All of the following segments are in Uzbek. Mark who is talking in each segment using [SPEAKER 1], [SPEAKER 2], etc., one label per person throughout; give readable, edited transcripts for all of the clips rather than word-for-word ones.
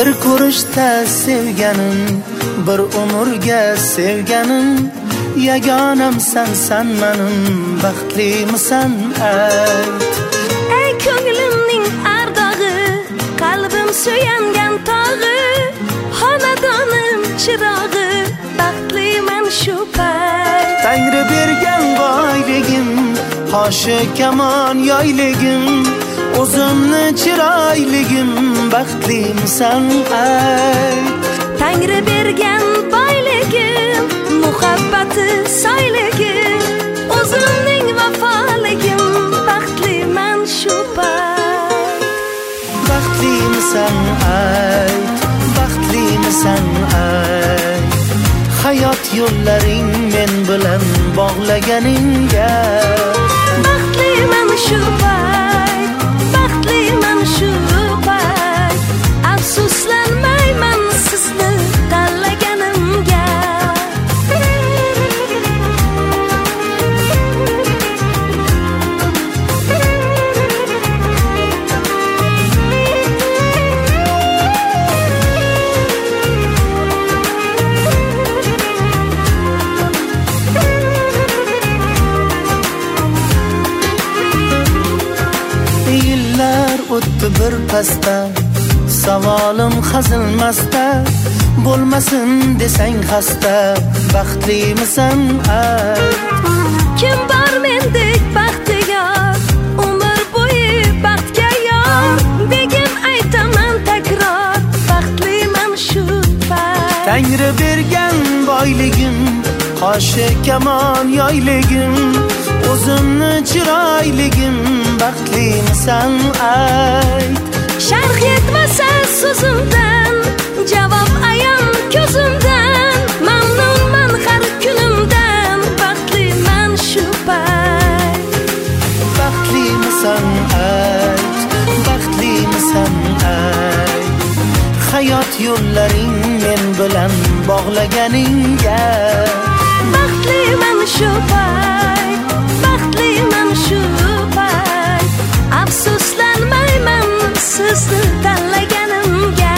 [SPEAKER 1] Bir ko'rishda sevganim, bir umrga sevganim, yagonamsan sen menim, baxtlimisan ayt.
[SPEAKER 2] Ey ko'nglimning ardog'i, qalbim suyangan tog'i, xonadonim chirog'i, baxtliman shu payt.
[SPEAKER 1] Tangri bergan boyligim, qoshi kamon yoyligim, o'zimni chiroyligim, baxtlimsan ayt.
[SPEAKER 2] Tangri bergan boyligim, muhabbati soyligim, o'zimning vafoligim, baxtliman shu payt.
[SPEAKER 1] Baxtlimsan ayt, baxtlimsan ayt. Hayot yo'llaring men bilan bog'laganingga
[SPEAKER 2] baxtliman shu payt, baxtliman shu payt. Afsuslanmayman sizni tanlaganimga. O'tdi bir pasda, savolim hazilmasda, bo'lmasin desang xasta, baxtlimisan ayt. Kim bor mendek baxtiga, umr bo'yi baxtga yor, begim aytaman takror, baxtliman shu payt.
[SPEAKER 1] Tangri bergan boyligim, qoshi kamon yoyligim, o'zimni chiroyligim, baxtlimisan ayt.
[SPEAKER 2] Sharh yetmasa so'zimdan, javob ayon ko'zimdan, mamnunman har kunimdan, baxtliman shu payt.
[SPEAKER 1] Baxtlimisan ayt, baxtlimisan ayt. Hayot yo'llaring men bilan bog'laganingga
[SPEAKER 2] baxtliman shu payt, baxtliman shu payt. Afsuslanmayman sizni tanlaganimga.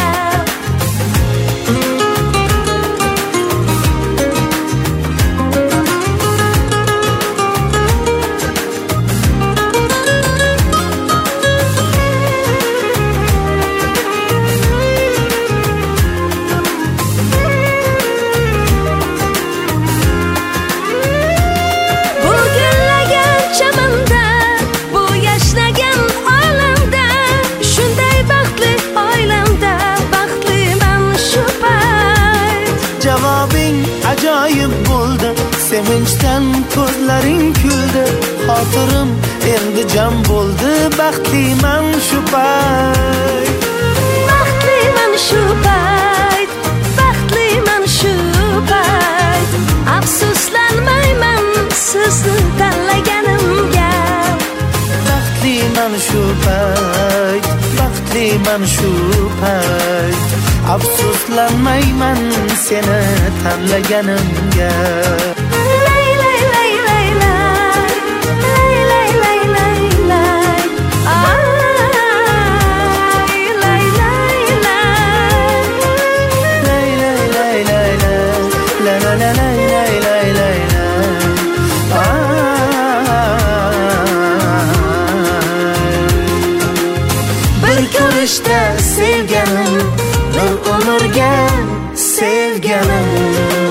[SPEAKER 1] ajoyib bo'ldi, sevinchdan ko'zlaring kuldi, xotirim endi jam bo'ldi, baxtliman shu payt.
[SPEAKER 2] Baxtliman shu payt, baxtliman shu payt. Afsuslanmayman sizni tanlaganimga.
[SPEAKER 1] Baxtliman shu payt, baxtliman shu payt. Afsuslanmayman seni tanlaganimga.
[SPEAKER 2] Lay lay lay lay lay, lay lay lay lay lay, ay lay lay lay,
[SPEAKER 1] lay lay lay lay lay, la la la lay lay lay lay lay. Bir ko'rishda sevganim, bir umrga sevganim.